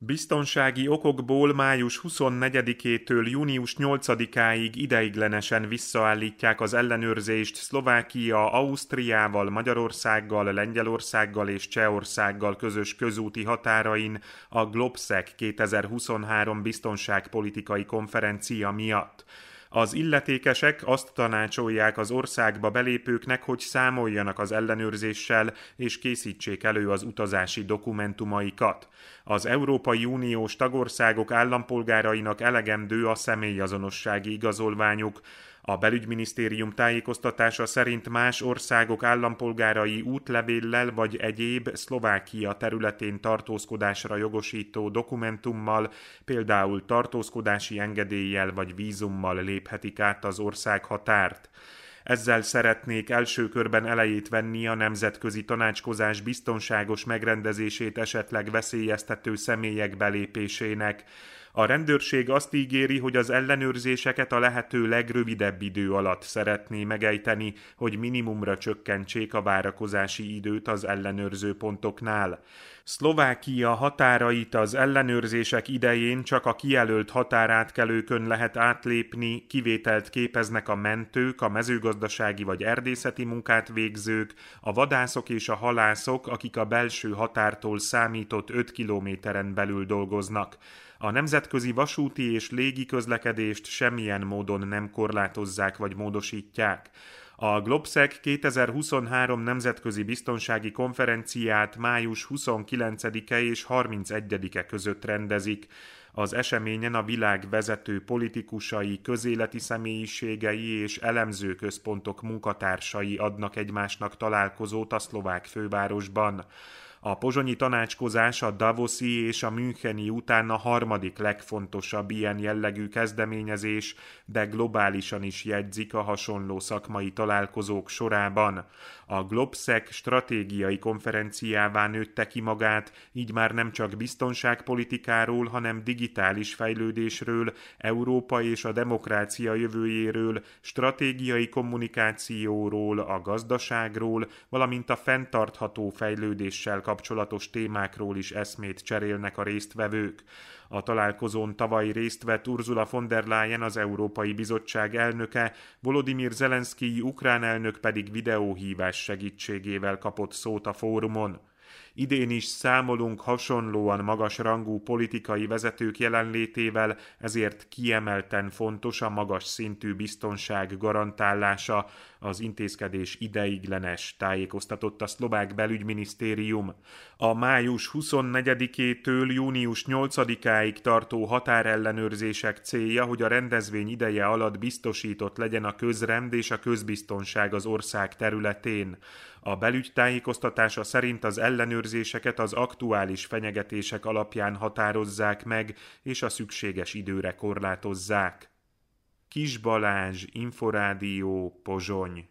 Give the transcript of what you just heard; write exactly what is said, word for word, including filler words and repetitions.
Biztonsági okokból május huszonnegyedikétől június nyolcadikáig ideiglenesen visszaállítják az ellenőrzést Szlovákia Ausztriával, Magyarországgal, Lengyelországgal és Csehországgal közös közúti határain a Globsec kétezer-huszonhárom biztonságpolitikai konferencia miatt. Az illetékesek azt tanácsolják az országba belépőknek, hogy számoljanak az ellenőrzéssel és készítsék elő az utazási dokumentumaikat. Az Európai Uniós tagországok állampolgárainak elegendő a személyazonossági igazolványuk. A belügyminisztérium tájékoztatása szerint más országok állampolgárai útlevéllel vagy egyéb Szlovákia területén tartózkodásra jogosító dokumentummal, például tartózkodási engedéllyel vagy vízummal léphetik át az ország határt. Ezzel szeretnék első körben elejét venni a nemzetközi tanácskozás biztonságos megrendezését esetleg veszélyeztető személyek belépésének. A rendőrség azt ígéri, hogy az ellenőrzéseket a lehető legrövidebb idő alatt szeretné megejteni, hogy minimumra csökkentsék a várakozási időt az ellenőrző pontoknál. Szlovákia határait az ellenőrzések idején csak a kijelölt határátkelőkön lehet átlépni, kivételt képeznek a mentők, a mezőgazdasági vagy erdészeti munkát végzők, a vadászok és a halászok, akik a belső határtól számított öt kilométeren belül dolgoznak. A nemzetközi vasúti és légi közlekedést semmilyen módon nem korlátozzák vagy módosítják. A Globsec kétezer-huszonhárom nemzetközi biztonsági konferenciát május huszonkilencedike és harmincegyedike között rendezik. Az eseményen a világ vezető politikusai, közéleti személyiségei és elemzőközpontok munkatársai adnak egymásnak találkozót a szlovák fővárosban. A pozsonyi tanácskozás a davoszi és a müncheni után a harmadik legfontosabb ilyen jellegű kezdeményezés, de globálisan is jegyzik a hasonló szakmai találkozók sorában. A Globsec stratégiai konferenciává nőtte ki magát, így már nem csak biztonságpolitikáról, hanem digitális fejlődésről, Európa és a demokrácia jövőjéről, stratégiai kommunikációról, a gazdaságról, valamint a fenntartható fejlődéssel kapcsolatos témákról is eszmét cserélnek a résztvevők. A találkozón tavaly részt vett Ursula von der Leyen, az Európai Bizottság elnöke, Volodymyr Zelenszkij ukrán elnök pedig videóhívás segítségével kapott szót a fórumon. Idén is számolunk hasonlóan magas rangú politikai vezetők jelenlétével, ezért kiemelten fontos a magas szintű biztonság garantálása. Az intézkedés ideiglenes, tájékoztatott a szlovák belügyminisztérium. A május huszonnegyedikétől június nyolcadikáig tartó határellenőrzések célja, hogy a rendezvény ideje alatt biztosított legyen a közrend és a közbiztonság az ország területén. A belügy tájékoztatása szerint az ellenőrzéseket az aktuális fenyegetések alapján határozzák meg, és a szükséges időre korlátozzák. Kis Balázs, Inforádió, Pozsony.